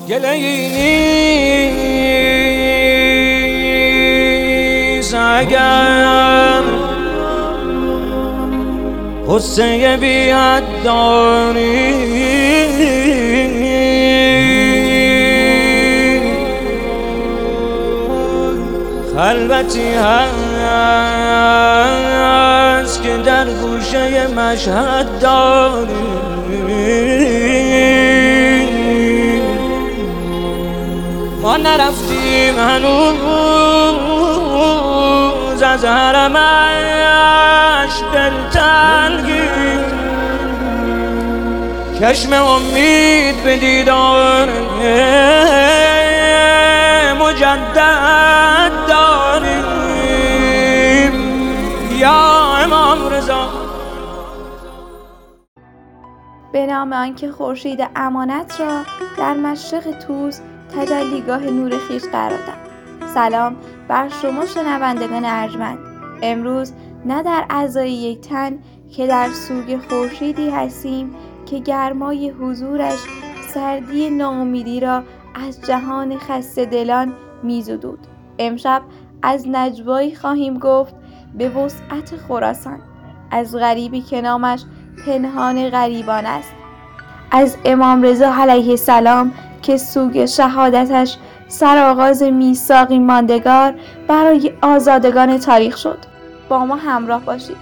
گله‌ای نیست اگر غصه بی‌حد داری، خلوتی هست که در گوشه مشهد داری. ما نرفتیم هنوز از حرمش دلتنگی، چشم امید به دیدار مجدد داریم یا امام رضا. به نام آنکه خورشید امانت را در مشرق طوس تجلیگاه نور خویش قرار داد. سلام بر شما شنوندگان ارجمند. امروز نه در اعضای یک تن که در سوگ خورشیدی هستیم که گرمای حضورش سردی ناامیدی را از جهان خسته دلان میزدود. امشب از نجوایی خواهیم گفت به وسعت خراسان، از غریبی که نامش پنهان غریبان است، از امام رضا علیه السلام که سوگ شهادتش سرآغاز میثاقی ماندگار برای آزادگان تاریخ شد. با ما همراه باشید.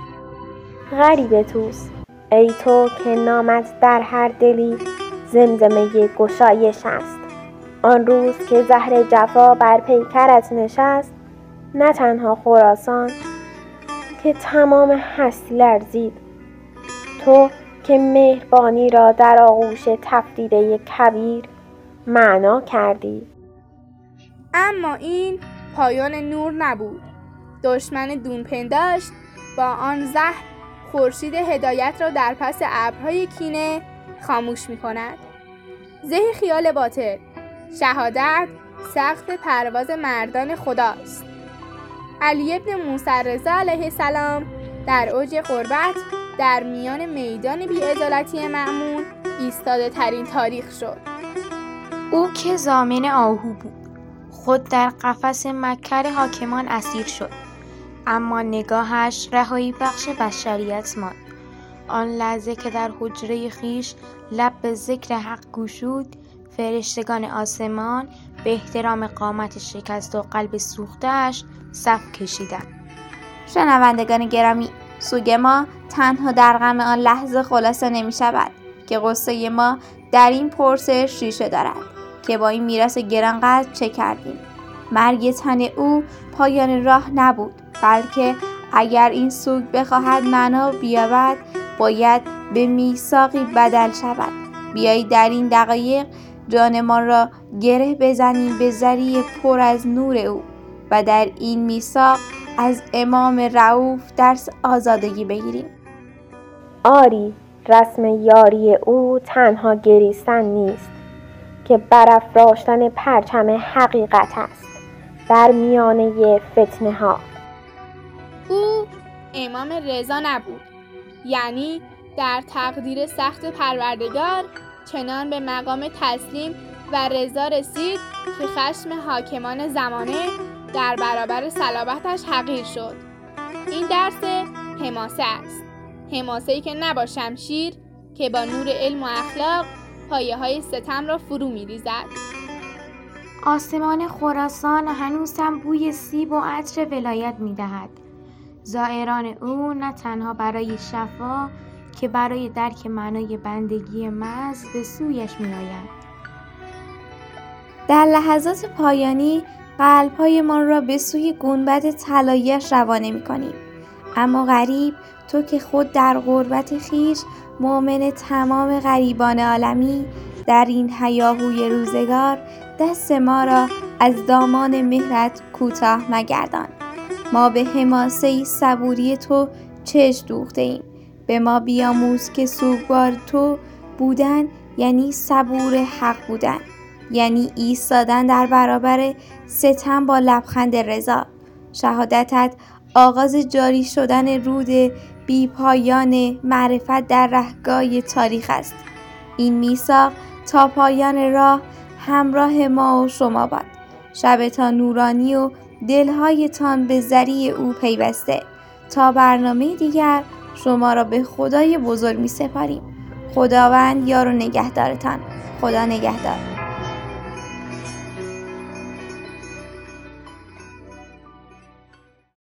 غریب طوس، ای تو که نامت در هر دلی زمزمه گشایش است. آن روز که زهر جفا بر پیکرت نشست، نه تنها خراسان که تمام هستی لرزید. تو که مهربانی را در آغوش تفدیده کبیر معنا کردی. اما این پایان نور نبود. دشمن دون پنداشت با آن زهر خورشید هدایت را در پس ابرهای کینه خاموش می کند. زهی خیال باطل، شهادت سقف پرواز مردان خداست. علی ابن موسی رضا علیه السلام در اوج قربت در میان میدان بی‌عدالتی مأمون ایستاده ترین تاریخ شد. او که ضامن آهو بود، خود در قفس مکر حاکمان اسیر شد، اما نگاهش رهایی بخش بشریت ماند. آن لحظه که در حجره خیش لب به ذکر حق گشود، فرشتگان آسمان به احترام قامت شکست و قلب سوخته‌اش صف کشیدند. شنوندگان گرامی، سوگ ما تنها در غم آن لحظه خلاصه نمی شود که غصه ما در این پرسش ریشه دارد که با این میراث گرانقدر چه کردیم. مرگ تن او پایان راه نبود، بلکه اگر این سوگ بخواهد معنا بیابد باید به میثاقی بدل شود. بیایید در این دقایق جانمان را گره بزنیم به ذریع پر از نور او و در این میثاق از امام رؤوف درس آزادگی بگیریم. آری، رسم یاری او تنها گریستن نیست که برافراشتن پرچم حقیقت است در میانه فتنه ها. او امام رضا نبود، یعنی در تقدیر سخت پروردگار چنان به مقام تسلیم و رضا رسید که خشم حاکمان زمانه در برابر صلابتش حقیر شد. این درس حماسه است، حماسه‌ای که نه با شمشیر که با نور علم و اخلاق پایه های ستم را فرو می ریزد. آسمان خراسان هنوز هم بوی سیب و عطر ولایت می دهد. زائران او نه تنها برای شفا که برای درک معنای بندگی محض به سویش می آیند. در لحظات پایانی قلب‌هایمان را به سوی گنبد طلایی‌اش روانه می‌کنیم. اما غریب، تو که خود در غربت خویش مؤمن تمام غریبان عالمی، در این هیاهوی روزگار دست ما را از دامان مهرت کوتاه مگردان. ما به حماسه صبوری تو چشم دوخته‌ایم. به ما بیاموز که سوگوار تو بودن یعنی صبور حق بودن، یعنی ایستادن در برابر ستم با لبخند رضا. شهادتت آغاز جاری شدن رود بی پایان معرفت در رهگاه تاریخ است. این میثاق تا پایان راه همراه ما و شما باد. شبتان نورانی و دلهایتان به ذریع او پیوسته. تا برنامه دیگر شما را به خدای بزرگ می سپاریم. خداوند یار و نگهدارتان. خدا نگهدار.